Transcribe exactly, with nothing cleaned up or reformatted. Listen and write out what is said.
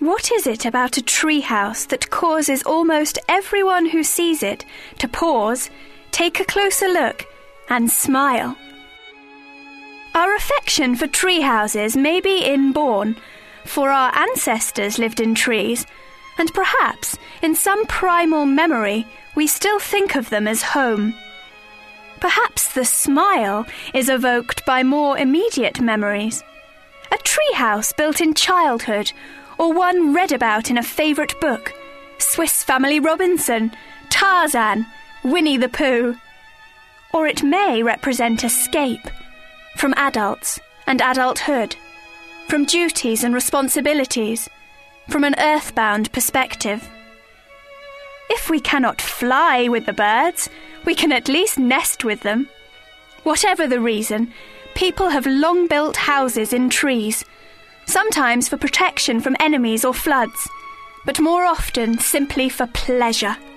What is it about a treehouse that causes almost everyone who sees it to pause, take a closer look, and smile? Our affection for tree houses may be inborn, for our ancestors lived in trees, and perhaps in some primal memory we still think of them as home. Perhaps the smile is evoked by more immediate memories. A treehouse built in childhood, or one read about in a favourite book, Swiss Family Robinson, Tarzan, Winnie the Pooh. Or it may represent escape from adults and adulthood, from duties and responsibilities, from an earthbound perspective. If we cannot fly with the birds, we can at least nest with them. Whatever the reason, people have long built houses in trees, sometimes for protection from enemies or floods, but more often simply for pleasure.